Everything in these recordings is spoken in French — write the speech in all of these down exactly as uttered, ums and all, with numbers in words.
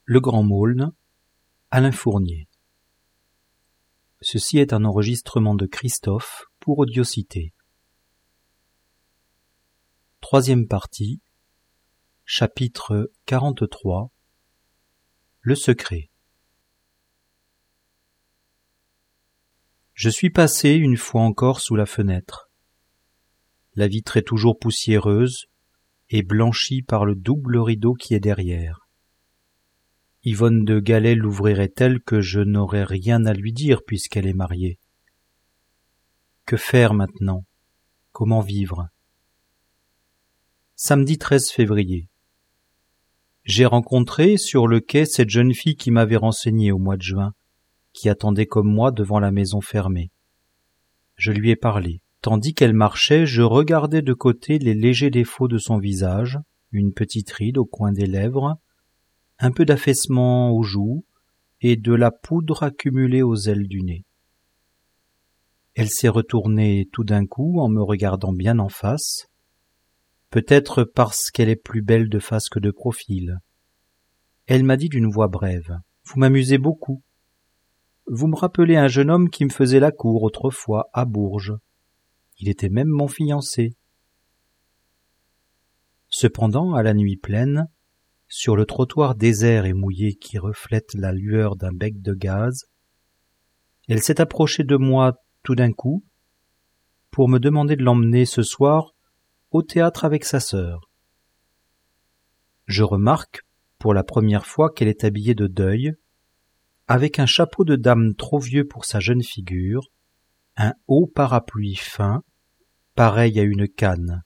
Le Grand Maulne, Alain Fournier. Ceci est un enregistrement de Christophe pour Audiocité. Troisième partie, chapitre quarante-trois. Le secret. Je suis passé une fois encore sous la fenêtre. La vitre est toujours poussiéreuse et blanchie par le double rideau qui est derrière. Yvonne de Galais l'ouvrirait-elle que je n'aurais rien à lui dire puisqu'elle est mariée. Que faire maintenant? Comment vivre? Samedi treize février. J'ai rencontré sur le quai cette jeune fille qui m'avait renseigné au mois de juin, qui attendait comme moi devant la maison fermée. Je lui ai parlé. Tandis qu'elle marchait, je regardais de côté les légers défauts de son visage, une petite ride au coin des lèvres, un peu d'affaissement aux joues et de la poudre accumulée aux ailes du nez. Elle s'est retournée tout d'un coup en me regardant bien en face, peut-être parce qu'elle est plus belle de face que de profil. Elle m'a dit d'une voix brève : « Vous m'amusez beaucoup. Vous me rappelez un jeune homme qui me faisait la cour autrefois à Bourges. Il était même mon fiancé. » Cependant, à la nuit pleine, sur le trottoir désert et mouillé qui reflète la lueur d'un bec de gaz, elle s'est approchée de moi tout d'un coup pour me demander de l'emmener ce soir au théâtre avec sa sœur. Je remarque pour la première fois qu'elle est habillée de deuil, avec un chapeau de dame trop vieux pour sa jeune figure, un haut parapluie fin, pareil à une canne.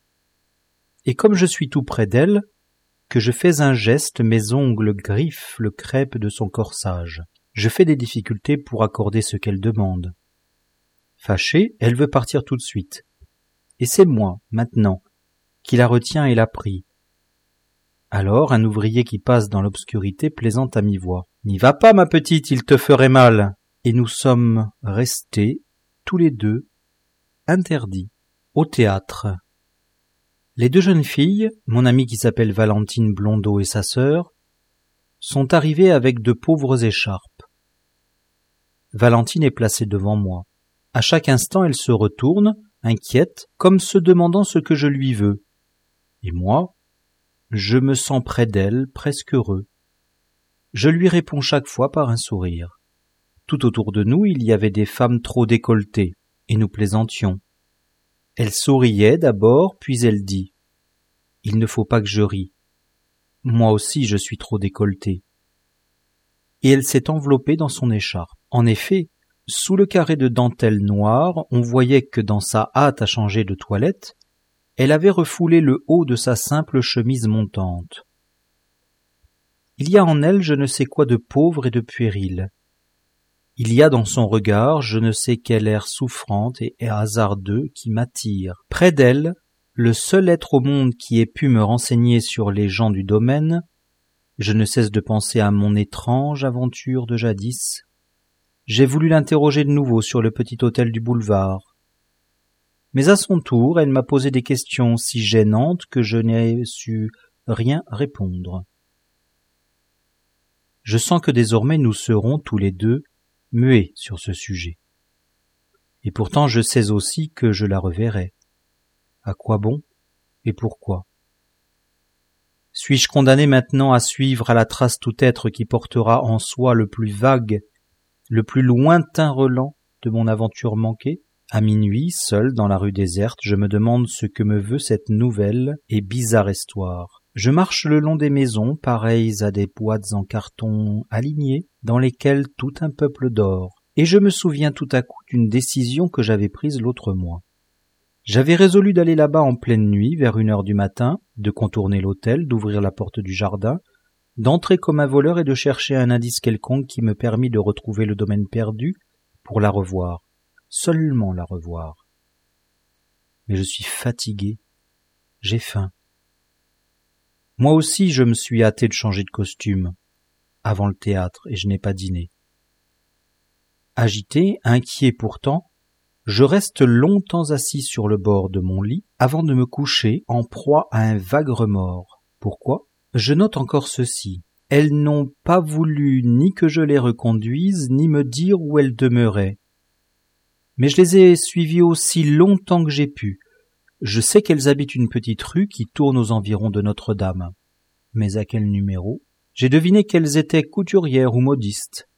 Et comme je suis tout près d'elle, que je fais un geste, mes ongles griffent le crêpe de son corsage. Je fais des difficultés pour accorder ce qu'elle demande. Fâchée, elle veut partir tout de suite. Et c'est moi, maintenant, qui la retiens et la prie. Alors un ouvrier qui passe dans l'obscurité plaisante à mi-voix. « N'y va pas, ma petite, il te ferait mal !» Et nous sommes restés, tous les deux, interdits, au théâtre. Les deux jeunes filles, mon amie qui s'appelle Valentine Blondeau et sa sœur, sont arrivées avec de pauvres écharpes. Valentine est placée devant moi. À chaque instant, elle se retourne, inquiète, comme se demandant ce que je lui veux. Et moi, je me sens près d'elle, presque heureux. Je lui réponds chaque fois par un sourire. Tout autour de nous, il y avait des femmes trop décolletées, et nous plaisantions. Elle souriait d'abord, puis elle dit : « Il ne faut pas que je rie. Moi aussi, je suis trop décolletée. » Et elle s'est enveloppée dans son écharpe. En effet, sous le carré de dentelle noire, on voyait que dans sa hâte à changer de toilette, elle avait refoulé le haut de sa simple chemise montante. Il y a en elle je ne sais quoi de pauvre et de puéril. Il y a dans son regard je ne sais quel air souffrant et hasardeux qui m'attire. Près d'elle, le seul être au monde qui ait pu me renseigner sur les gens du domaine, je ne cesse de penser à mon étrange aventure de jadis. J'ai voulu l'interroger de nouveau sur le petit hôtel du boulevard. Mais à son tour, elle m'a posé des questions si gênantes que je n'ai su rien répondre. Je sens que désormais nous serons tous les deux muets sur ce sujet. Et pourtant je sais aussi que je la reverrai. À quoi bon et pourquoi? Suis-je condamné maintenant à suivre à la trace tout être qui portera en soi le plus vague, le plus lointain relent de mon aventure manquée? À minuit, seul dans la rue déserte, je me demande ce que me veut cette nouvelle et bizarre histoire. Je marche le long des maisons, pareilles à des boîtes en carton alignées, dans lesquelles tout un peuple dort, et je me souviens tout à coup d'une décision que j'avais prise l'autre mois. J'avais résolu d'aller là-bas en pleine nuit, vers une heure du matin, de contourner l'hôtel, d'ouvrir la porte du jardin, d'entrer comme un voleur et de chercher un indice quelconque qui me permît de retrouver le domaine perdu pour la revoir, seulement la revoir. Mais je suis fatigué, j'ai faim. Moi aussi je me suis hâté de changer de costume avant le théâtre et je n'ai pas dîné. Agité, inquiet pourtant, je reste longtemps assis sur le bord de mon lit avant de me coucher en proie à un vague remords. Pourquoi ? Je note encore ceci. elles n'ont pas voulu ni que je les reconduise, ni me dire où elles demeuraient. Mais je les ai suivies aussi longtemps que j'ai pu. Je sais qu'elles habitent une petite rue qui tourne aux environs de Notre-Dame. Mais à quel numéro? J'ai deviné qu'elles étaient couturières ou modistes.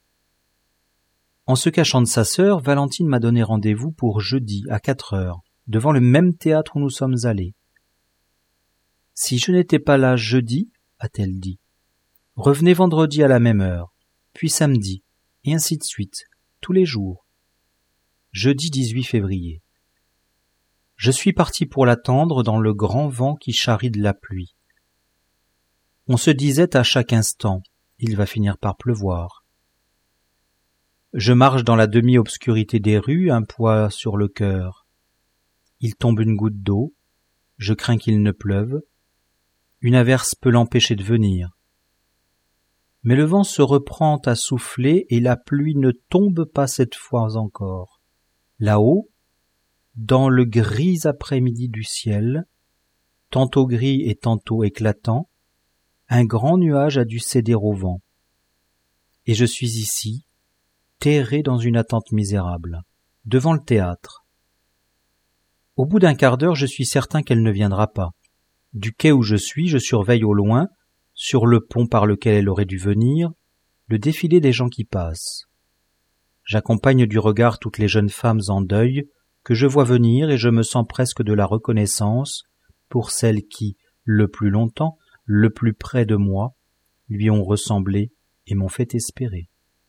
En se cachant de sa sœur, Valentine m'a donné rendez-vous pour jeudi à quatre heures, devant le même théâtre où nous sommes allés. Si je n'étais pas là jeudi, a-t-elle dit, revenez vendredi à la même heure, puis samedi, et ainsi de suite, tous les jours. Jeudi dix-huit février. Je suis parti pour l'attendre dans le grand vent qui charrie de la pluie. On se disait à chaque instant, il va finir par pleuvoir. Je marche dans la demi-obscurité des rues, un poids sur le cœur. Il tombe une goutte d'eau, je crains qu'il ne pleuve. Une averse peut l'empêcher de venir. Mais le vent se reprend à souffler et la pluie ne tombe pas cette fois encore. Là-haut, dans le gris après-midi du ciel, tantôt gris et tantôt éclatant, un grand nuage a dû céder au vent. Et je suis ici, terré dans une attente misérable, devant le théâtre. Au bout d'un quart d'heure, je suis certain qu'elle ne viendra pas. Du quai où je suis, je surveille au loin, sur le pont par lequel elle aurait dû venir, le défilé des gens qui passent. J'accompagne du regard toutes les jeunes femmes en deuil que je vois venir et je me sens presque de la reconnaissance pour celles qui, le plus longtemps, le plus près de moi, lui ont ressemblé et m'ont fait espérer.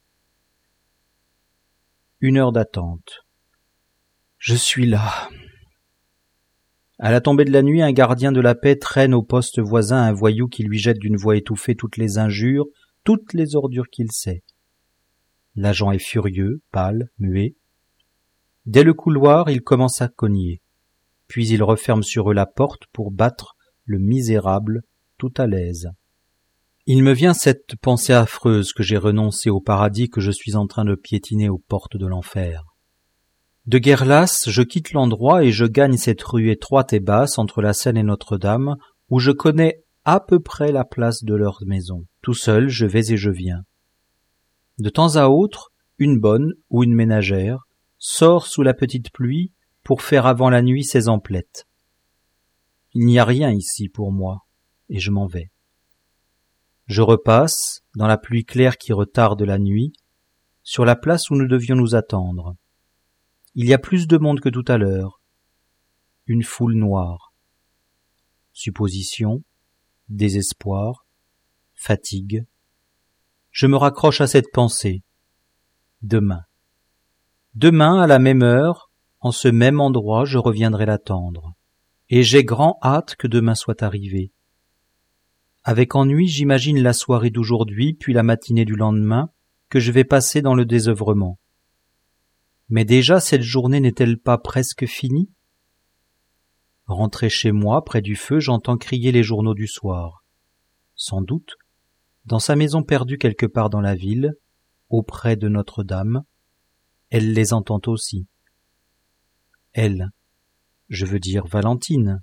Une heure d'attente. Je suis là. À la tombée de la nuit, un gardien de la paix traîne au poste voisin un voyou qui lui jette d'une voix étouffée toutes les injures, toutes les ordures qu'il sait. L'agent est furieux, pâle, muet. Dès le couloir, il commence à cogner. Puis il referme sur eux la porte pour battre le misérable tout à l'aise. Il me vient cette pensée affreuse que j'ai renoncé au paradis, que je suis en train de piétiner aux portes de l'enfer. De guerre lasse, je quitte l'endroit et je gagne cette rue étroite et basse entre la Seine et Notre-Dame, où je connais à peu près la place de leur maison. Tout seul, je vais et je viens. De temps à autre, une bonne ou une ménagère sort sous la petite pluie pour faire avant la nuit ses emplettes. Il n'y a rien ici pour moi, et je m'en vais. Je repasse, dans la pluie claire qui retarde la nuit, sur la place où nous devions nous attendre. Il y a plus de monde que tout à l'heure. Une foule noire. Supposition, désespoir, fatigue. Je me raccroche à cette pensée. Demain. Demain, à la même heure, en ce même endroit, je reviendrai l'attendre. Et j'ai grand hâte que demain soit arrivé. Avec ennui, j'imagine la soirée d'aujourd'hui, puis la matinée du lendemain, que je vais passer dans le désœuvrement. Mais déjà cette journée n'est-elle pas presque finie? Rentré chez moi, près du feu, j'entends crier les journaux du soir. Sans doute, dans sa maison perdue quelque part dans la ville, auprès de Notre-Dame, elle les entend aussi. Elle, je veux dire Valentine.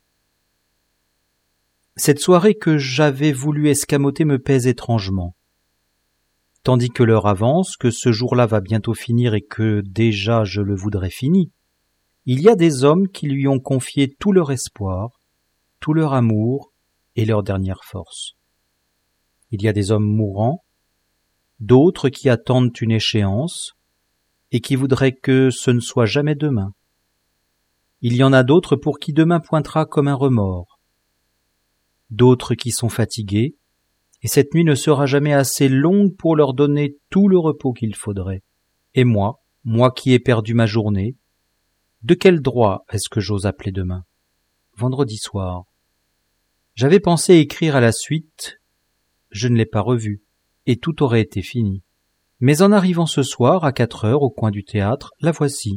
Cette soirée que j'avais voulu escamoter me pèse étrangement. Tandis que l'heure avance, que ce jour-là va bientôt finir et que déjà je le voudrais fini, il y a des hommes qui lui ont confié tout leur espoir, tout leur amour et leur dernière force. Il y a des hommes mourants, d'autres qui attendent une échéance et qui voudraient que ce ne soit jamais demain. Il y en a d'autres pour qui demain pointera comme un remords, d'autres qui sont fatigués, et cette nuit ne sera jamais assez longue pour leur donner tout le repos qu'il faudrait. Et moi, moi qui ai perdu ma journée, de quel droit est-ce que j'ose appeler demain? Vendredi soir. J'avais pensé écrire à la suite, je ne l'ai pas revu, et tout aurait été fini. Mais en arrivant ce soir, à quatre heures, au coin du théâtre, la voici.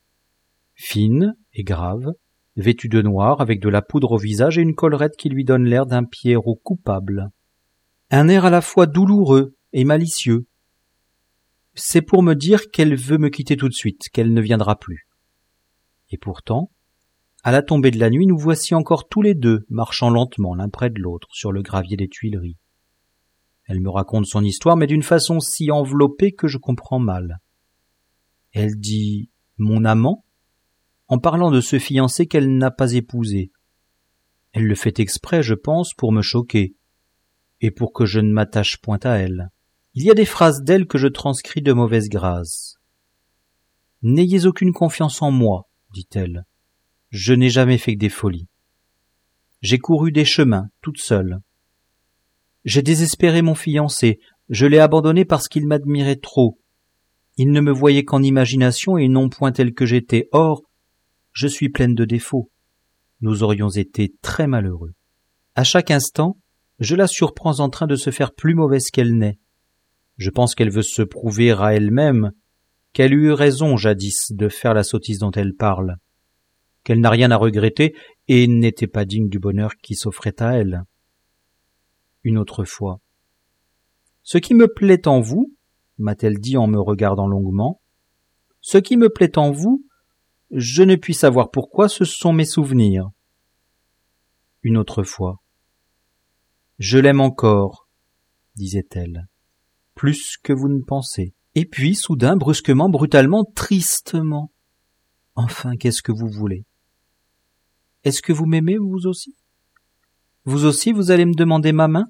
Fine et grave, vêtue de noir, avec de la poudre au visage et une collerette qui lui donne l'air d'un Pierrot coupable. Un air à la fois douloureux et malicieux. C'est pour me dire qu'elle veut me quitter tout de suite, qu'elle ne viendra plus. Et pourtant, à la tombée de la nuit, nous voici encore tous les deux, marchant lentement l'un près de l'autre sur le gravier des Tuileries. Elle me raconte son histoire, mais d'une façon si enveloppée que je comprends mal. Elle dit « mon amant » en parlant de ce fiancé qu'elle n'a pas épousé. Elle le fait exprès, je pense, pour me choquer, et pour que je ne m'attache point à elle. Il y a des phrases d'elle que je transcris de mauvaise grâce. « N'ayez aucune confiance en moi, dit-elle. Je n'ai jamais fait que des folies. J'ai couru des chemins, toute seule. J'ai désespéré mon fiancé, je l'ai abandonné parce qu'il m'admirait trop. Il ne me voyait qu'en imagination et non point tel que j'étais. Or, je suis pleine de défauts. Nous aurions été très malheureux. À chaque instant, je la surprends en train de se faire plus mauvaise qu'elle n'est. Je pense qu'elle veut se prouver à elle-même qu'elle eut raison jadis de faire la sottise dont elle parle, qu'elle n'a rien à regretter et n'était pas digne du bonheur qui s'offrait à elle. Une autre fois. « Ce qui me plaît en vous, m'a-t-elle dit en me regardant longuement, ce qui me plaît en vous, je ne puis savoir pourquoi, ce sont mes souvenirs. » Une autre fois. « Je l'aime encore, disait-elle, plus que vous ne pensez. » Et puis, soudain, brusquement, brutalement, tristement. « Enfin, qu'est-ce que vous voulez? Est-ce que vous m'aimez, vous aussi? Vous aussi, vous allez me demander ma main? »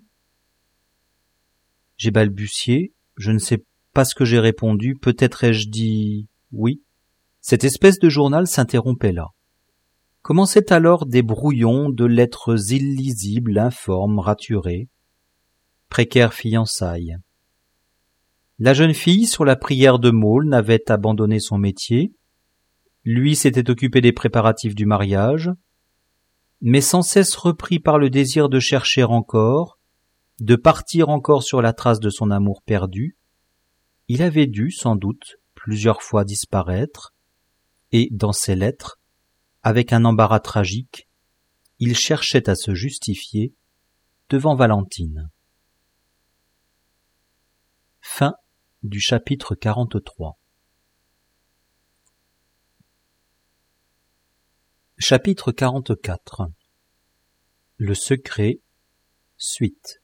J'ai balbutié, je ne sais pas ce que j'ai répondu, peut-être ai-je dit « oui ». Cette espèce de journal s'interrompait là. Commençaient alors des brouillons de lettres illisibles, informes, raturées. Précaire fiançailles. La jeune fille, sur la prière de Maulne, avait abandonné son métier. Lui s'était occupé des préparatifs du mariage, mais sans cesse repris par le désir de chercher encore, de partir encore sur la trace de son amour perdu, il avait dû, sans doute, plusieurs fois disparaître, et, dans ses lettres, avec un embarras tragique, il cherchait à se justifier devant Valentine. Fin du chapitre quarante-trois. Chapitre quarante-quatre. Le secret, suite.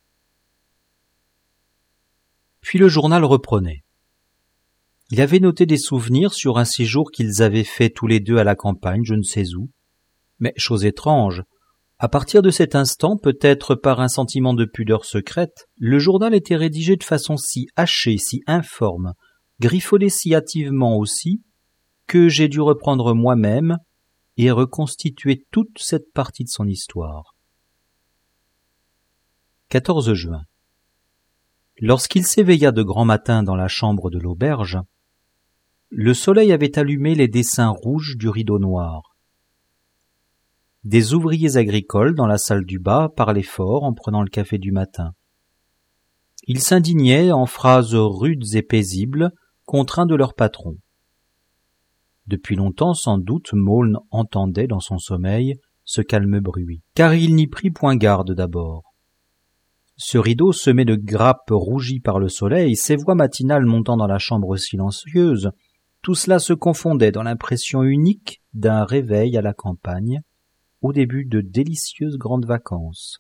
Puis le journal reprenait. Il avait noté des souvenirs sur un séjour qu'ils avaient fait tous les deux à la campagne, je ne sais où. Mais, chose étrange, à partir de cet instant, peut-être par un sentiment de pudeur secrète, le journal était rédigé de façon si hachée, si informe, griffonné si hâtivement aussi, que j'ai dû reprendre moi-même et reconstituer toute cette partie de son histoire. quatorze juin. Lorsqu'il s'éveilla de grand matin dans la chambre de l'auberge, le soleil avait allumé les dessins rouges du rideau noir. Des ouvriers agricoles dans la salle du bas parlaient fort en prenant le café du matin. Ils s'indignaient en phrases rudes et paisibles contre un de leurs patrons. Depuis longtemps, sans doute, Maulne entendait dans son sommeil ce calme bruit, car il n'y prit point garde d'abord. Ce rideau semé de grappes rougies par le soleil, ces voix matinales montant dans la chambre silencieuse, tout cela se confondait dans l'impression unique d'un réveil à la campagne, au début de délicieuses grandes vacances.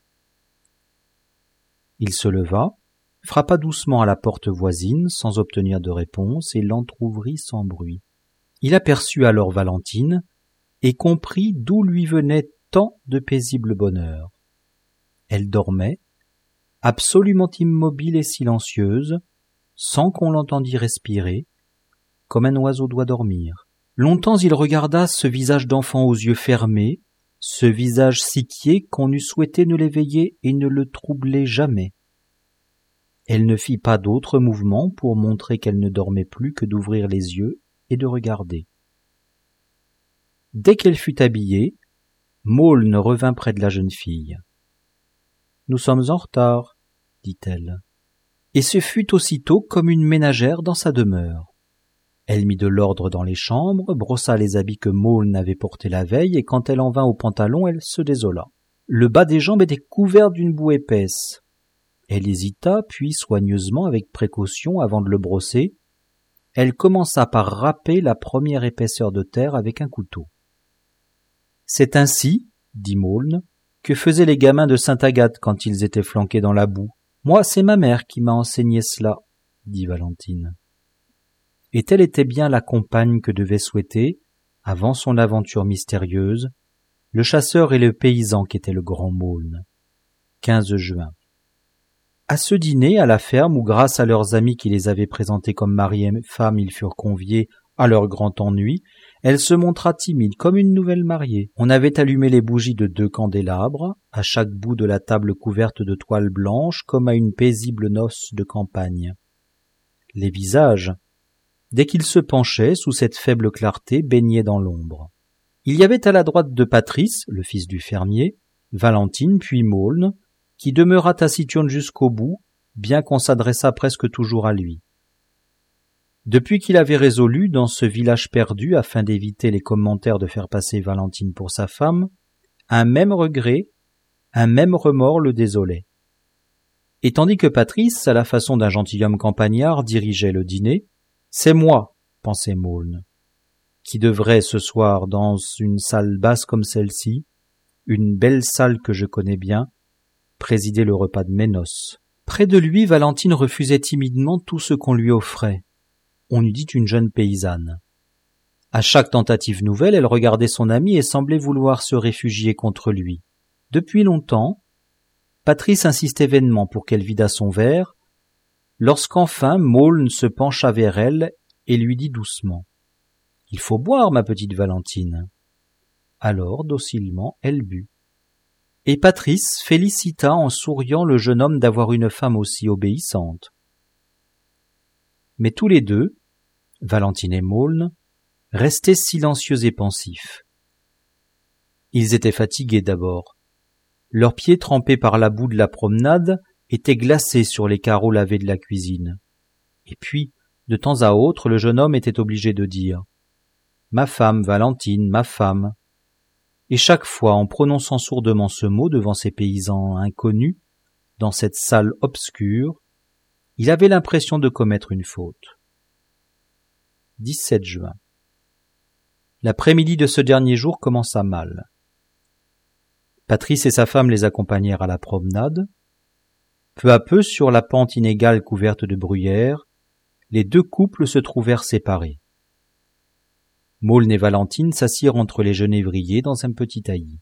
Il se leva, frappa doucement à la porte voisine sans obtenir de réponse et l'entr'ouvrit sans bruit. Il aperçut alors Valentine et comprit d'où lui venait tant de paisible bonheur. Elle dormait, absolument immobile et silencieuse, sans qu'on l'entendît respirer, comme un oiseau doit dormir. Longtemps il regarda ce visage d'enfant aux yeux fermés, ce visage si quiet qu'on eût souhaité ne l'éveiller et ne le troubler jamais. Elle ne fit pas d'autre mouvement pour montrer qu'elle ne dormait plus que d'ouvrir les yeux et de regarder. Dès qu'elle fut habillée, Maulne revint près de la jeune fille. « Nous sommes en retard, » dit-elle. Et ce fut aussitôt comme une ménagère dans sa demeure. Elle mit de l'ordre dans les chambres, brossa les habits que Maulne avait portés la veille, et quand elle en vint au pantalon, elle se désola. Le bas des jambes était couvert d'une boue épaisse. Elle hésita, puis soigneusement, avec précaution, avant de le brosser, elle commença par râper la première épaisseur de terre avec un couteau. « C'est ainsi, dit Maulne, que faisaient les gamins de Sainte-Agathe quand ils étaient flanqués dans la boue. Moi, c'est ma mère qui m'a enseigné cela, dit Valentine. Et telle était bien la compagne que devait souhaiter, avant son aventure mystérieuse, le chasseur et le paysan qu'était le grand Maulne. quinze juin. À ce dîner, à la ferme, où grâce à leurs amis qui les avaient présentés comme mari et femme, ils furent conviés à leur grand ennui, elle se montra timide comme une nouvelle mariée. On avait allumé les bougies de deux candélabres, à chaque bout de la table couverte de toile blanche, comme à une paisible noce de campagne. Les visages, dès qu'ils se penchaient sous cette faible clarté, baignaient dans l'ombre. Il y avait à la droite de Patrice, le fils du fermier, Valentine puis Maulne, qui demeura taciturne jusqu'au bout, bien qu'on s'adressât presque toujours à lui. Depuis qu'il avait résolu, dans ce village perdu, afin d'éviter les commentaires de faire passer Valentine pour sa femme, un même regret, un même remords le désolait. Et tandis que Patrice, à la façon d'un gentilhomme campagnard, dirigeait le dîner, « C'est moi, » pensait Maulne, qui devrait ce soir, dans une salle basse comme celle-ci, une belle salle que je connais bien, présider le repas de mes noces. Près de lui, Valentine refusait timidement tout ce qu'on lui offrait. On eût dit une jeune paysanne. À chaque tentative nouvelle, elle regardait son ami et semblait vouloir se réfugier contre lui. Depuis longtemps, Patrice insistait vainement pour qu'elle vidât son verre, lorsqu'enfin Maulne se pencha vers elle et lui dit doucement « Il faut boire, ma petite Valentine. » Alors, docilement, elle but. Et Patrice félicita en souriant le jeune homme d'avoir une femme aussi obéissante. Mais tous les deux, Valentine et Maulne, restaient silencieux et pensifs. Ils étaient fatigués d'abord. Leurs pieds trempés par la boue de la promenade étaient glacés sur les carreaux lavés de la cuisine. Et puis, de temps à autre, le jeune homme était obligé de dire « Ma femme, Valentine, ma femme ». Et chaque fois, en prononçant sourdement ce mot devant ces paysans inconnus, dans cette salle obscure, il avait l'impression de commettre une faute. dix-sept juin. L'après-midi de ce dernier jour commença mal. Patrice et sa femme les accompagnèrent à la promenade. Peu à peu, sur la pente inégale couverte de bruyères, les deux couples se trouvèrent séparés. Maulne et Valentine s'assirent entre les genévriers dans un petit taillis.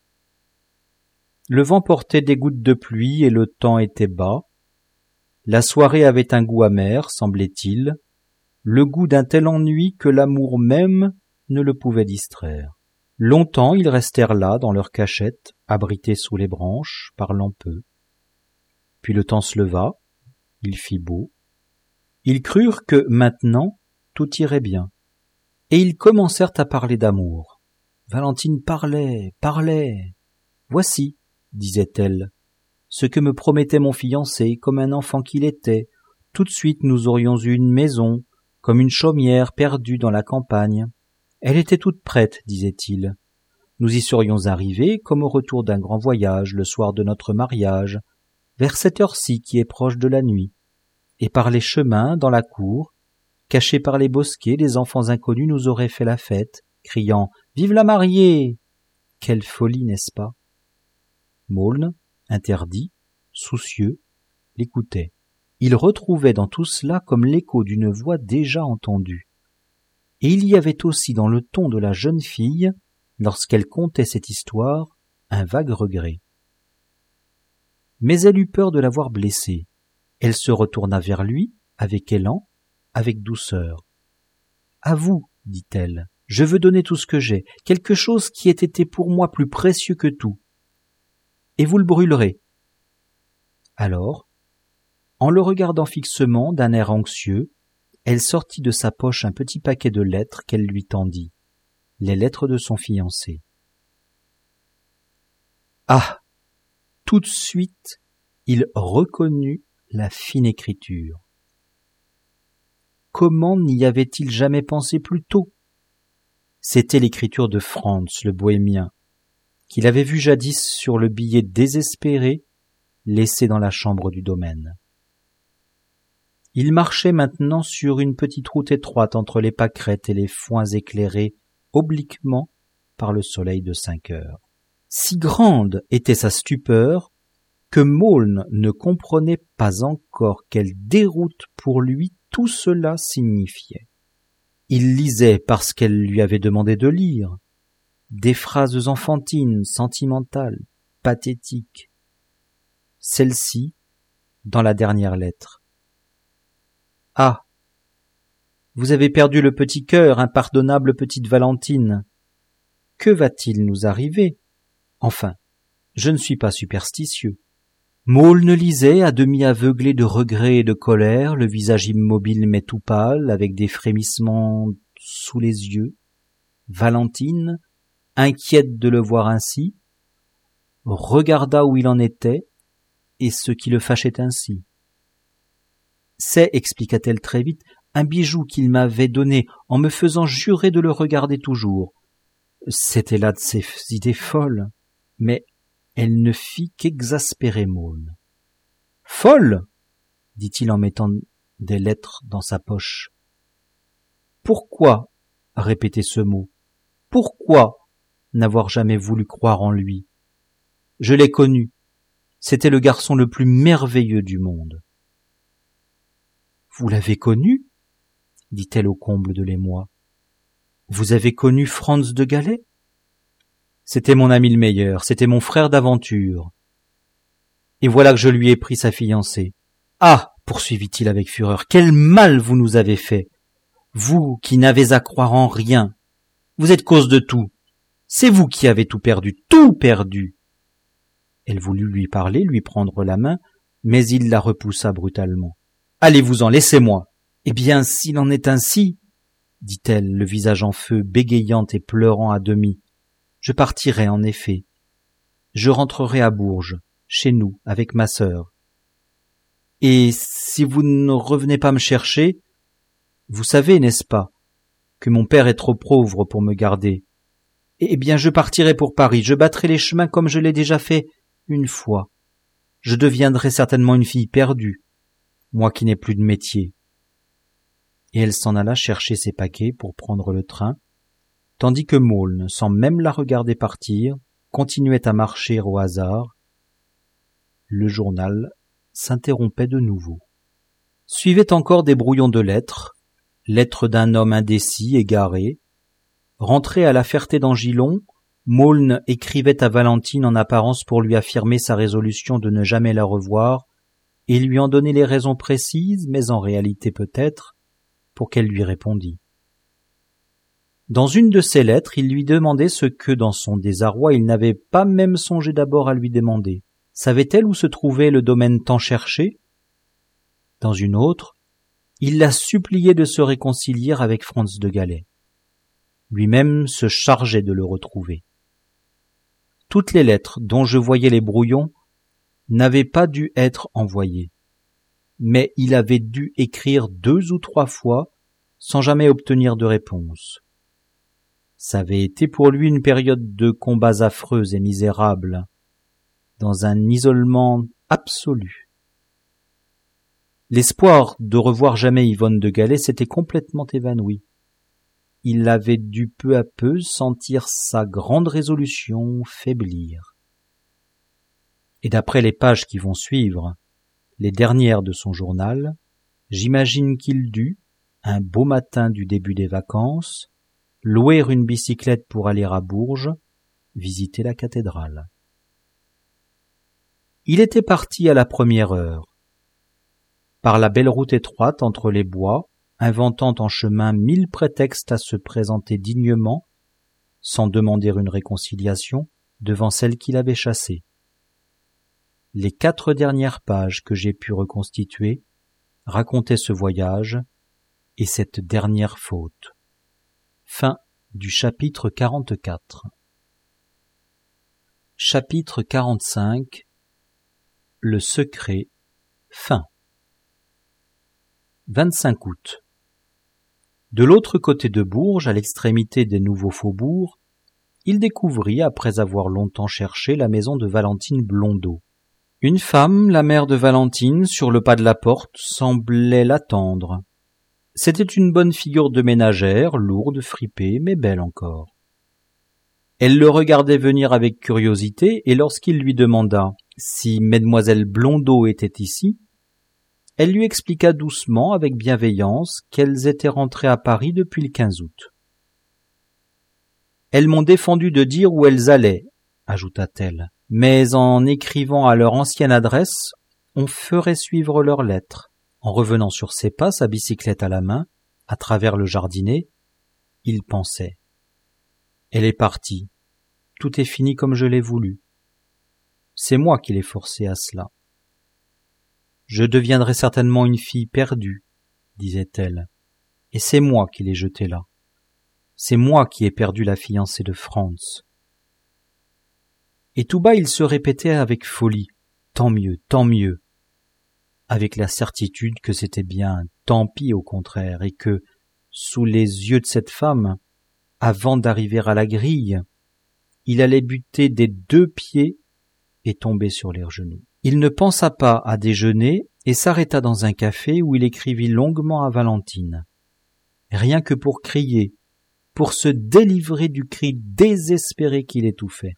Le vent portait des gouttes de pluie et le temps était bas. La soirée avait un goût amer, semblait-il, le goût d'un tel ennui que l'amour même ne le pouvait distraire. Longtemps ils restèrent là, dans leur cachette, abrités sous les branches, parlant peu. Puis le temps se leva, il fit beau. Ils crurent que, maintenant, tout irait bien. Et ils commencèrent à parler d'amour. Valentine parlait, parlait. « Voici, disait-elle, ce que me promettait mon fiancé, comme un enfant qu'il était. Tout de suite nous aurions eu une maison, comme une chaumière perdue dans la campagne. Elle était toute prête, disait-il. Nous y serions arrivés comme au retour d'un grand voyage, le soir de notre mariage, vers cette heure-ci qui est proche de la nuit. Et par les chemins, dans la cour, cachés par les bosquets, les enfants inconnus nous auraient fait la fête, criant « Vive la mariée !» Quelle folie, n'est-ce pas? Maulne, interdit, soucieux, l'écoutait. Il retrouvait dans tout cela comme l'écho d'une voix déjà entendue. Et il y avait aussi dans le ton de la jeune fille, lorsqu'elle contait cette histoire, un vague regret. Mais elle eut peur de l'avoir blessé. Elle se retourna vers lui, avec élan, avec douceur. « À vous, dit-elle, je veux donner tout ce que j'ai, quelque chose qui ait été pour moi plus précieux que tout. Et vous le brûlerez. » Alors, en le regardant fixement d'un air anxieux, elle sortit de sa poche un petit paquet de lettres qu'elle lui tendit, les lettres de son fiancé. Ah! Tout de suite, il reconnut la fine écriture. Comment n'y avait-il jamais pensé plus tôt? C'était l'écriture de Franz, le bohémien, qu'il avait vu jadis sur le billet désespéré laissé dans la chambre du domaine. Il marchait maintenant sur une petite route étroite entre les pâquerettes et les foins éclairés obliquement par le soleil de cinq heures. Si grande était sa stupeur que Maulne ne comprenait pas encore quelle déroute pour lui tout cela signifiait. Il lisait parce qu'elle lui avait demandé de lire, des phrases enfantines, sentimentales, pathétiques. Celle-ci, dans la dernière lettre. « Ah, vous avez perdu le petit cœur, impardonnable petite Valentine. Que va-t-il nous arriver ? Enfin, je ne suis pas superstitieux. » Maulne lisait, à demi aveuglé de regret et de colère, le visage immobile mais tout pâle, avec des frémissements sous les yeux. Valentine, inquiète de le voir ainsi, regarda où il en était et ce qui le fâchait ainsi. « C'est, expliqua-t-elle très vite, un bijou qu'il m'avait donné en me faisant jurer de le regarder toujours. C'était là de ses idées folles, mais elle ne fit qu'exaspérer Maulne. « Folle !» dit-il en mettant des lettres dans sa poche. « Pourquoi répéter ce mot ? Pourquoi n'avoir jamais voulu croire en lui ? Je l'ai connu. C'était le garçon le plus merveilleux du monde. »« Vous l'avez connu ?» dit-elle au comble de l'émoi. « Vous avez connu Franz de Galais ? C'était mon ami le meilleur, c'était mon frère d'aventure. Et voilà que je lui ai pris sa fiancée. Ah, poursuivit-il avec fureur, quel mal vous nous avez fait, vous qui n'avez à croire en rien. Vous êtes cause de tout. C'est vous qui avez tout perdu, tout perdu. » Elle voulut lui parler, lui prendre la main, mais il la repoussa brutalement. « Allez-vous-en, laissez-moi. »« Eh bien, s'il en est ainsi, dit-elle, le visage en feu, bégayant et pleurant à demi, je partirai en effet. Je rentrerai à Bourges, chez nous, avec ma sœur. Et si vous ne revenez pas me chercher, vous savez, n'est-ce pas, que mon père est trop pauvre pour me garder. Eh bien, je partirai pour Paris, je battrai les chemins comme je l'ai déjà fait une fois. Je deviendrai certainement une fille perdue, moi qui n'ai plus de métier. » Et elle s'en alla chercher ses paquets pour prendre le train, tandis que Maulne, sans même la regarder partir, continuait à marcher au hasard. Le journal s'interrompait de nouveau. Suivaient encore des brouillons de lettres, lettres d'un homme indécis, égaré. Rentré à la Ferté-d'Angilon, Maulne écrivait à Valentine en apparence pour lui affirmer sa résolution de ne jamais la revoir et lui en donner les raisons précises, mais en réalité peut-être, pour qu'elle lui répondît. Dans une de ses lettres, il lui demandait ce que, dans son désarroi, il n'avait pas même songé d'abord à lui demander. Savait-elle où se trouvait le domaine tant cherché ? Dans une autre, il la suppliait de se réconcilier avec Franz de Galais. Lui-même se chargeait de le retrouver. Toutes les lettres dont je voyais les brouillons n'avaient pas dû être envoyées, mais il avait dû écrire deux ou trois fois sans jamais obtenir de réponse. Ça avait été pour lui une période de combats affreux et misérables, dans un isolement absolu. L'espoir de revoir jamais Yvonne de Galais s'était complètement évanoui. Il avait dû peu à peu sentir sa grande résolution faiblir. Et d'après les pages qui vont suivre, les dernières de son journal, j'imagine qu'il dut, un beau matin du début des vacances, louer une bicyclette pour aller à Bourges, visiter la cathédrale. Il était parti à la première heure. Par la belle route étroite entre les bois, inventant en chemin mille prétextes à se présenter dignement, sans demander une réconciliation, devant celle qu'il avait chassée. Les quatre dernières pages que j'ai pu reconstituer racontaient ce voyage et cette dernière faute. Fin du chapitre quarante-quatre. Chapitre quarante-cinq. Le secret. Fin. vingt-cinq août. De l'autre côté de Bourges, à l'extrémité des nouveaux faubourgs, il découvrit, après avoir longtemps cherché, la maison de Valentine Blondeau. Une femme, la mère de Valentine, sur le pas de la porte, semblait l'attendre. C'était une bonne figure de ménagère, lourde, fripée, mais belle encore. Elle le regardait venir avec curiosité, et lorsqu'il lui demanda si mademoiselle Blondeau était ici, elle lui expliqua doucement, avec bienveillance, qu'elles étaient rentrées à Paris depuis le quinze août. « Elles m'ont défendu de dire où elles allaient, » ajouta-t-elle, « mais en écrivant à leur ancienne adresse, on ferait suivre leurs lettres. » En revenant sur ses pas, sa bicyclette à la main, à travers le jardinet, il pensait. « Elle est partie. Tout est fini comme je l'ai voulu. C'est moi qui l'ai forcée à cela. Je deviendrai certainement une fille perdue, disait-elle, et c'est moi qui l'ai jetée là. C'est moi qui ai perdu la fiancée de Franz. » Et tout bas il se répétait avec folie, « Tant mieux, tant mieux », avec la certitude que c'était bien tant pis au contraire, et que, sous les yeux de cette femme, avant d'arriver à la grille, il allait buter des deux pieds et tomber sur les genoux. Il ne pensa pas à déjeuner et s'arrêta dans un café où il écrivit longuement à Valentine, rien que pour crier, pour se délivrer du cri désespéré qui l'étouffait.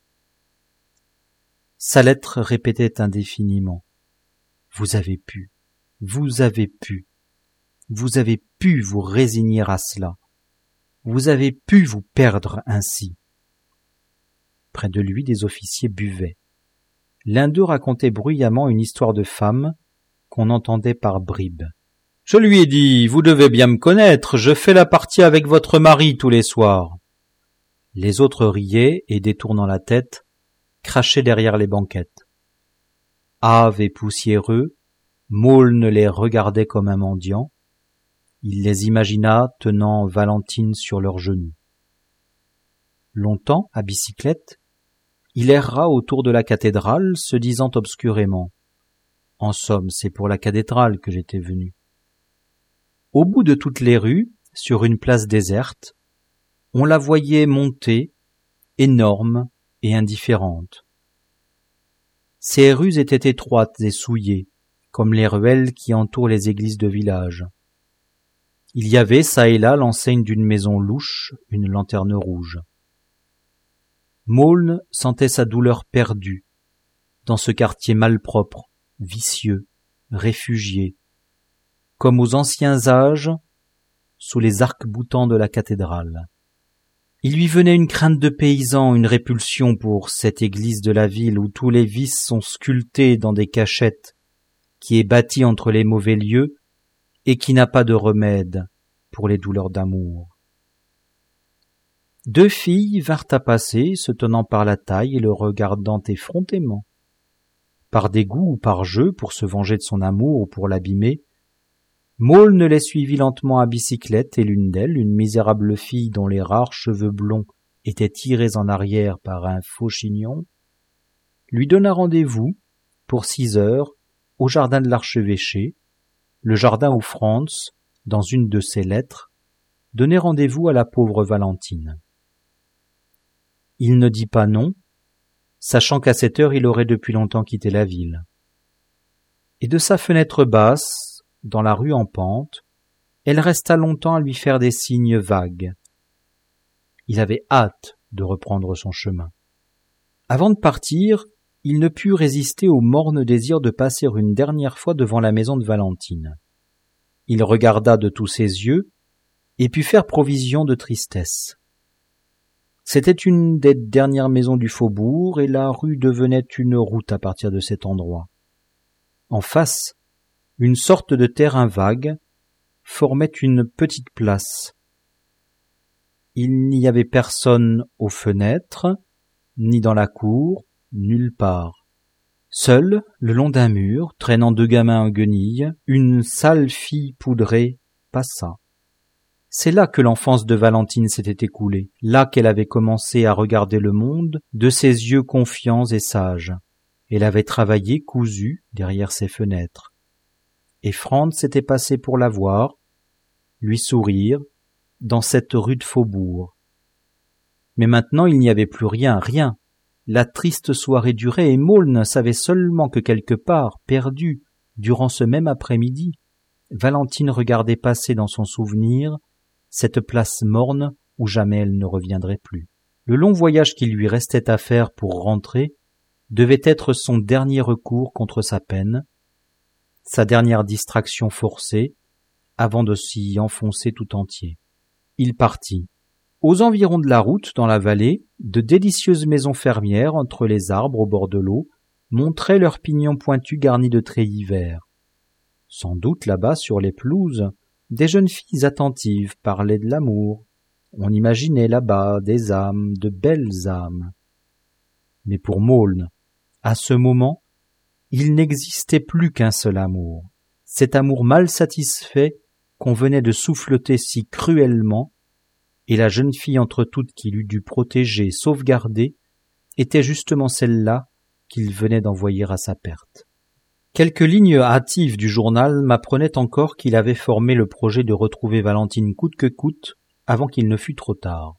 Sa lettre répétait indéfiniment. « Vous avez pu, vous avez pu, vous avez pu vous résigner à cela, vous avez pu vous perdre ainsi. » Près de lui, des officiers buvaient. L'un d'eux racontait bruyamment une histoire de femme qu'on entendait par bribes. « Je lui ai dit, vous devez bien me connaître, je fais la partie avec votre mari tous les soirs. » Les autres riaient et, détournant la tête, crachaient derrière les banquettes. Hâve et poussiéreux, Maulne les regardait comme un mendiant. Il les imagina tenant Valentine sur leurs genoux. Longtemps, à bicyclette, il erra autour de la cathédrale, se disant obscurément « En somme, c'est pour la cathédrale que j'étais venu. » Au bout de toutes les rues, sur une place déserte, on la voyait monter, énorme et indifférente. Ces rues étaient étroites et souillées, comme les ruelles qui entourent les églises de village. Il y avait çà et là l'enseigne d'une maison louche, une lanterne rouge. Maulne sentait sa douleur perdue, dans ce quartier malpropre, vicieux, réfugié, comme aux anciens âges, sous les arcs-boutants de la cathédrale. Il lui venait une crainte de paysan, une répulsion pour cette église de la ville où tous les vices sont sculptés dans des cachettes, qui est bâtie entre les mauvais lieux et qui n'a pas de remède pour les douleurs d'amour. Deux filles vinrent à passer, se tenant par la taille et le regardant effrontément. Par dégoût ou par jeu, pour se venger de son amour ou pour l'abîmer, Maulne les suivit lentement à bicyclette et l'une d'elles, une misérable fille dont les rares cheveux blonds étaient tirés en arrière par un faux chignon, lui donna rendez-vous pour six heures au jardin de l'archevêché, le jardin où Franz, dans une de ses lettres, donnait rendez-vous à la pauvre Valentine. Il ne dit pas non, sachant qu'à cette heure il aurait depuis longtemps quitté la ville. Et de sa fenêtre basse, dans la rue en pente, elle resta longtemps à lui faire des signes vagues. Il avait hâte de reprendre son chemin. Avant de partir, il ne put résister au morne désir de passer une dernière fois devant la maison de Valentine. Il regarda de tous ses yeux et put faire provision de tristesse. C'était une des dernières maisons du faubourg et la rue devenait une route à partir de cet endroit. En face, une sorte de terrain vague formait une petite place. Il n'y avait personne aux fenêtres, ni dans la cour, nulle part. Seule, le long d'un mur, traînant deux gamins en guenilles, une sale fille poudrée passa. C'est là que l'enfance de Valentine s'était écoulée, là qu'elle avait commencé à regarder le monde de ses yeux confiants et sages. Elle avait travaillé cousue derrière ses fenêtres. Et Franz s'était passé pour la voir, lui sourire, dans cette rue de faubourg. Mais maintenant il n'y avait plus rien, rien. La triste soirée durait et Maulne savait seulement que quelque part, perdu, durant ce même après-midi, Valentine regardait passer dans son souvenir cette place morne où jamais elle ne reviendrait plus. Le long voyage qu'il lui restait à faire pour rentrer devait être son dernier recours contre sa peine, sa dernière distraction forcée, avant de s'y enfoncer tout entier. Il partit. Aux environs de la route, dans la vallée, de délicieuses maisons fermières entre les arbres au bord de l'eau montraient leurs pignons pointus garnis de treillis verts. Sans doute là-bas, sur les pelouses, des jeunes filles attentives parlaient de l'amour. On imaginait là-bas des âmes, de belles âmes. Mais pour Maulne, à ce moment, il n'existait plus qu'un seul amour, cet amour mal satisfait qu'on venait de souffleter si cruellement, et la jeune fille entre toutes qu'il eût dû protéger, sauvegarder, était justement celle-là qu'il venait d'envoyer à sa perte. Quelques lignes hâtives du journal m'apprenaient encore qu'il avait formé le projet de retrouver Valentine coûte que coûte avant qu'il ne fût trop tard.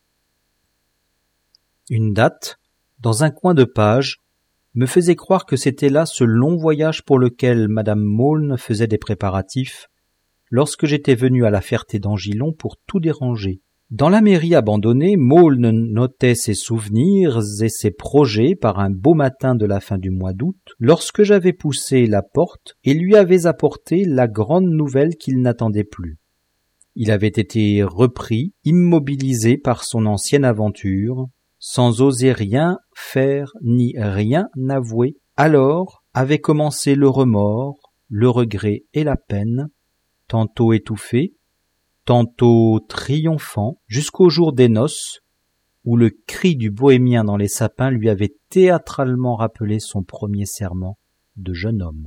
Une date, dans un coin de page, me faisait croire que c'était là ce long voyage pour lequel madame Maulne faisait des préparatifs, lorsque j'étais venu à la Ferté d'Angilon pour tout déranger. Dans la mairie abandonnée, Maulne notait ses souvenirs et ses projets par un beau matin de la fin du mois d'août, lorsque j'avais poussé la porte et lui avais apporté la grande nouvelle qu'il n'attendait plus. Il avait été repris, immobilisé par son ancienne aventure, sans oser rien faire ni rien avouer. Alors avait commencé le remords, le regret et la peine, tantôt étouffé, tantôt triomphant, jusqu'au jour des noces, où le cri du bohémien dans les sapins lui avait théâtralement rappelé son premier serment de jeune homme.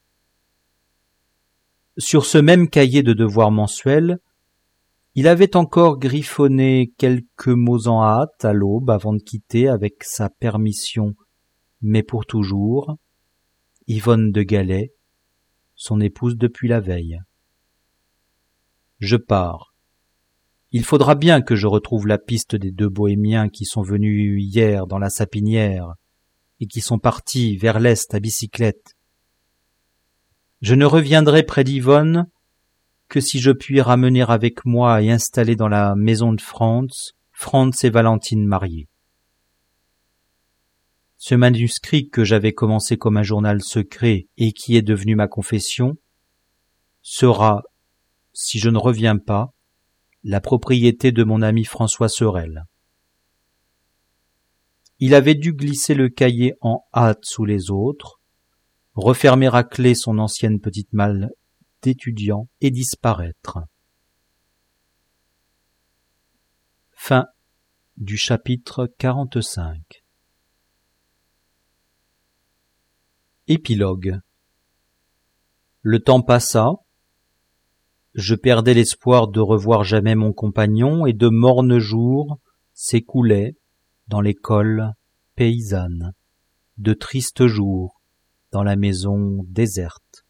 Sur ce même cahier de devoirs mensuels, il avait encore griffonné quelques mots en hâte à l'aube avant de quitter avec sa permission, mais pour toujours, Yvonne de Galais, son épouse depuis la veille. Je pars. Il faudra bien que je retrouve la piste des deux bohémiens qui sont venus hier dans la sapinière et qui sont partis vers l'est à bicyclette. Je ne reviendrai près d'Yvonne que si je puis ramener avec moi et installer dans la maison de Franz, Franz et Valentine mariés. Ce manuscrit que j'avais commencé comme un journal secret et qui est devenu ma confession sera, si je ne reviens pas, la propriété de mon ami François Sorel. Il avait dû glisser le cahier en hâte sous les autres, refermer à clé son ancienne petite malle d'étudiant et disparaître. Fin du chapitre quarante-cinq. Épilogue. Le temps passa. Je perdais l'espoir de revoir jamais mon compagnon et de mornes jours s'écoulaient dans l'école paysanne, de tristes jours dans la maison déserte.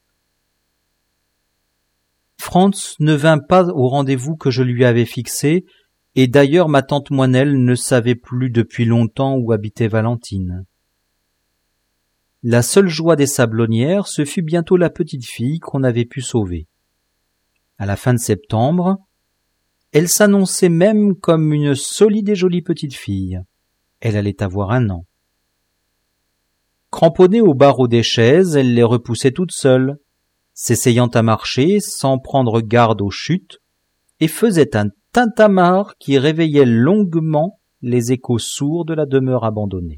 Franz ne vint pas au rendez-vous que je lui avais fixé, et d'ailleurs ma tante Moinelle ne savait plus depuis longtemps où habitait Valentine. La seule joie des Sablonnières, ce fut bientôt la petite fille qu'on avait pu sauver. À la fin de septembre, elle s'annonçait même comme une solide et jolie petite fille. Elle allait avoir un an. Cramponnée aux barreaux des chaises, elle les repoussait toute seule, s'essayant à marcher sans prendre garde aux chutes, et faisait un tintamarre qui réveillait longuement les échos sourds de la demeure abandonnée.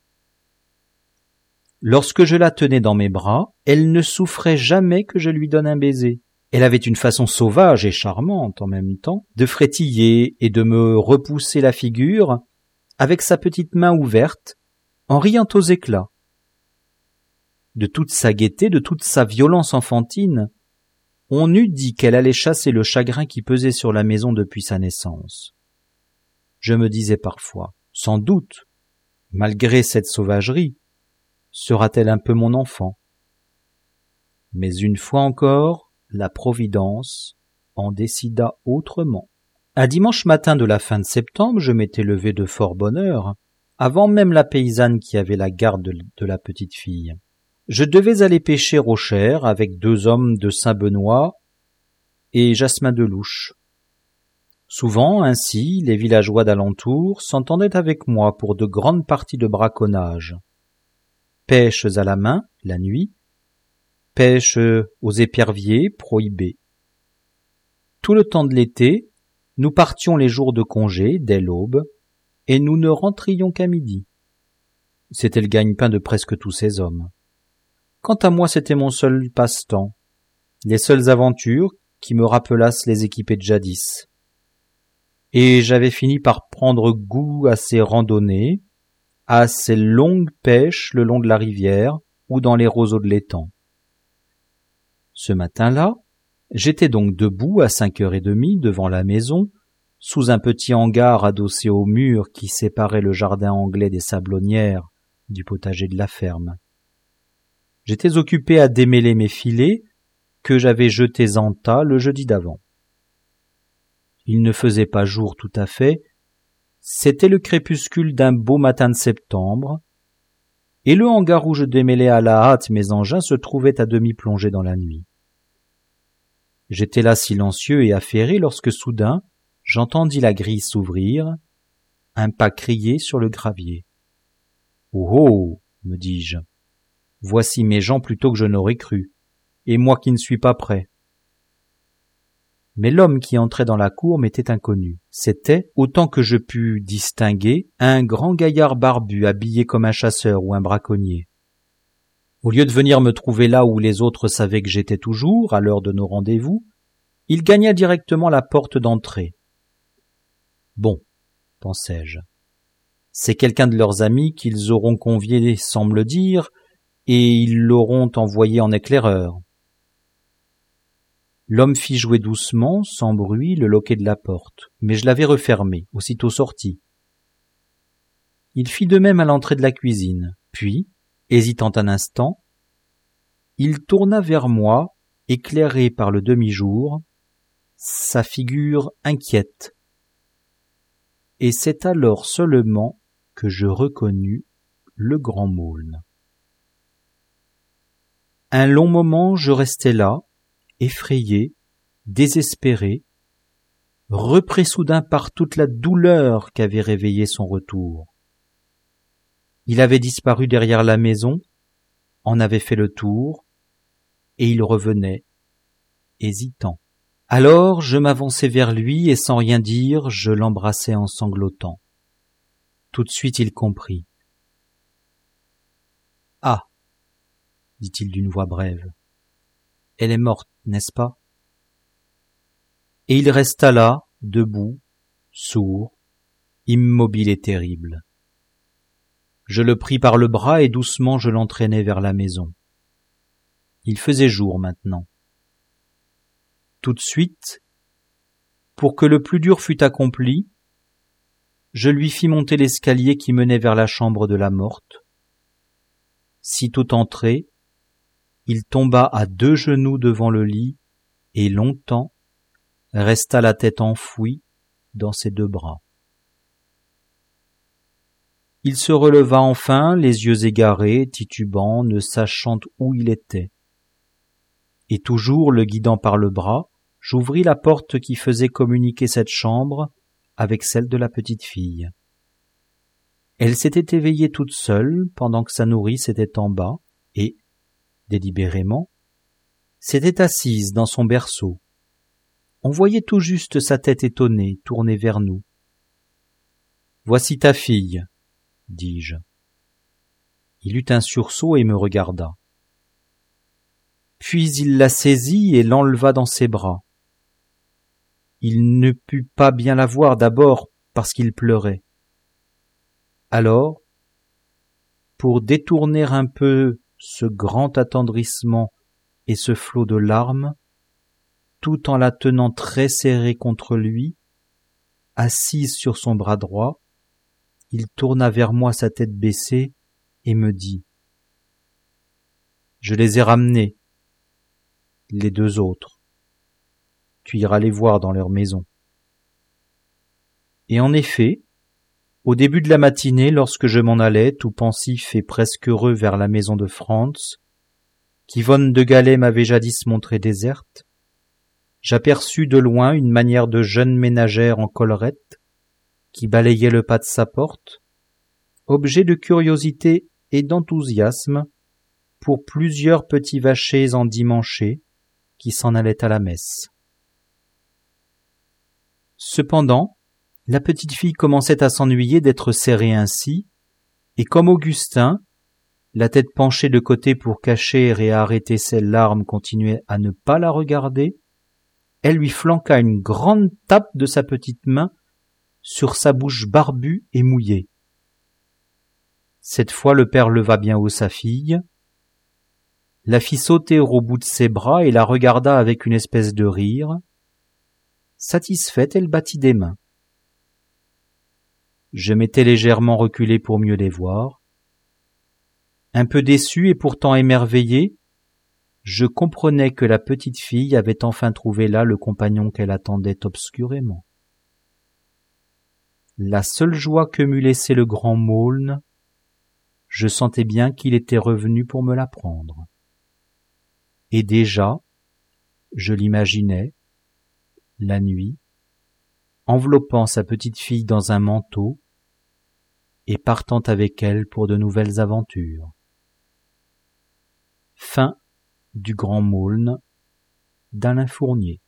Lorsque je la tenais dans mes bras, elle ne souffrait jamais que je lui donne un baiser. Elle avait une façon sauvage et charmante en même temps de frétiller et de me repousser la figure avec sa petite main ouverte, en riant aux éclats. De toute sa gaieté, de toute sa violence enfantine, on eût dit qu'elle allait chasser le chagrin qui pesait sur la maison depuis sa naissance. Je me disais parfois, sans doute, malgré cette sauvagerie, sera-t-elle un peu mon enfant? Mais une fois encore, la Providence en décida autrement. Un dimanche matin de la fin de septembre, je m'étais levé de fort bonne heure, avant même la paysanne qui avait la garde de, de la petite fille. Je devais aller pêcher au Cher avec deux hommes de Saint-Benoît et Jasmin de Louche. Souvent, ainsi, les villageois d'alentour s'entendaient avec moi pour de grandes parties de braconnage. pêches à la main, la nuit, pêche aux éperviers, prohibée. Tout le temps de l'été, nous partions les jours de congé, dès l'aube, et nous ne rentrions qu'à midi. C'était le gagne-pain de presque tous ces hommes. Quant à moi, c'était mon seul passe-temps, les seules aventures qui me rappelassent les équipées de jadis. Et j'avais fini par prendre goût à ces randonnées, à ces longues pêches le long de la rivière ou dans les roseaux de l'étang. Ce matin-là, j'étais donc debout à cinq heures et demie devant la maison, sous un petit hangar adossé au mur qui séparait le jardin anglais des sablonnières du potager de la ferme. J'étais occupé à démêler mes filets que j'avais jetés en tas le jeudi d'avant. Il ne faisait pas jour tout à fait, c'était le crépuscule d'un beau matin de septembre, et le hangar où je démêlais à la hâte mes engins se trouvait à demi plongé dans la nuit. J'étais là silencieux et affairé lorsque soudain j'entendis la grille s'ouvrir, un pas crier sur le gravier. « Oh oh !» me dis-je. « Voici mes gens plutôt que je n'aurais cru, et moi qui ne suis pas prêt. » Mais l'homme qui entrait dans la cour m'était inconnu. C'était, autant que je pus distinguer, un grand gaillard barbu habillé comme un chasseur ou un braconnier. Au lieu de venir me trouver là où les autres savaient que j'étais toujours, à l'heure de nos rendez-vous, il gagna directement la porte d'entrée. Bon, pensai-je, c'est quelqu'un de leurs amis qu'ils auront convié, semble dire, et ils l'auront envoyé en éclaireur. L'homme fit jouer doucement, sans bruit, le loquet de la porte, mais je l'avais refermé, aussitôt sorti. Il fit de même à l'entrée de la cuisine, puis, hésitant un instant, il tourna vers moi, éclairé par le demi-jour, sa figure inquiète. Et c'est alors seulement que je reconnus le grand mône. Un long moment je restai là, effrayé, désespéré, repris soudain par toute la douleur qu'avait réveillé son retour. Il avait disparu derrière la maison, en avait fait le tour, et il revenait, hésitant. Alors je m'avançai vers lui et sans rien dire, je l'embrassai en sanglotant. Tout de suite il comprit. « Ah !» dit-il d'une voix brève. « Elle est morte, n'est-ce pas ?» Et il resta là, debout, sourd, immobile et terrible. Je le pris par le bras et doucement je l'entraînai vers la maison. Il faisait jour maintenant. Tout de suite, pour que le plus dur fût accompli, je lui fis monter l'escalier qui menait vers la chambre de la morte. Sitôt entré, il tomba à deux genoux devant le lit et longtemps resta la tête enfouie dans ses deux bras. Il se releva enfin, les yeux égarés, titubant, ne sachant où il était. Et toujours le guidant par le bras, j'ouvris la porte qui faisait communiquer cette chambre avec celle de la petite fille. Elle s'était éveillée toute seule pendant que sa nourrice était en bas et, délibérément, s'était assise dans son berceau. On voyait tout juste sa tête étonnée tournée vers nous. « Voici ta fille », dis-je. Il eut un sursaut et me regarda. Puis il la saisit et l'enleva dans ses bras. Il ne put pas bien la voir d'abord parce qu'il pleurait. Alors, pour détourner un peu ce grand attendrissement et ce flot de larmes, tout en la tenant très serrée contre lui, assise sur son bras droit, il tourna vers moi sa tête baissée et me dit « Je les ai ramenés, les deux autres. Tu iras les voir dans leur maison. » Et en effet, au début de la matinée, lorsque je m'en allais, tout pensif et presque heureux vers la maison de Franz, qu'Yvonne de Galais m'avait jadis montrée déserte, j'aperçus de loin une manière de jeune ménagère en collerette qui balayait le pas de sa porte, objet de curiosité et d'enthousiasme pour plusieurs petits vachers endimanchés qui s'en allaient à la messe. Cependant, la petite fille commençait à s'ennuyer d'être serrée ainsi, et comme Augustin, la tête penchée de côté pour cacher et arrêter ses larmes, continuait à ne pas la regarder, elle lui flanqua une grande tape de sa petite main sur sa bouche barbue et mouillée. Cette fois, le père leva bien haut sa fille, la fit sauter au bout de ses bras et la regarda avec une espèce de rire. Satisfaite, elle battit des mains. Je m'étais légèrement reculé pour mieux les voir. Un peu déçu et pourtant émerveillé, je comprenais que la petite fille avait enfin trouvé là le compagnon qu'elle attendait obscurément. La seule joie que m'eût laissé le grand Maulne, je sentais bien qu'il était revenu pour me l'apprendre. Et déjà, je l'imaginais, la nuit, enveloppant sa petite fille dans un manteau et partant avec elle pour de nouvelles aventures. Fin du Grand Maulne d'Alain Fournier.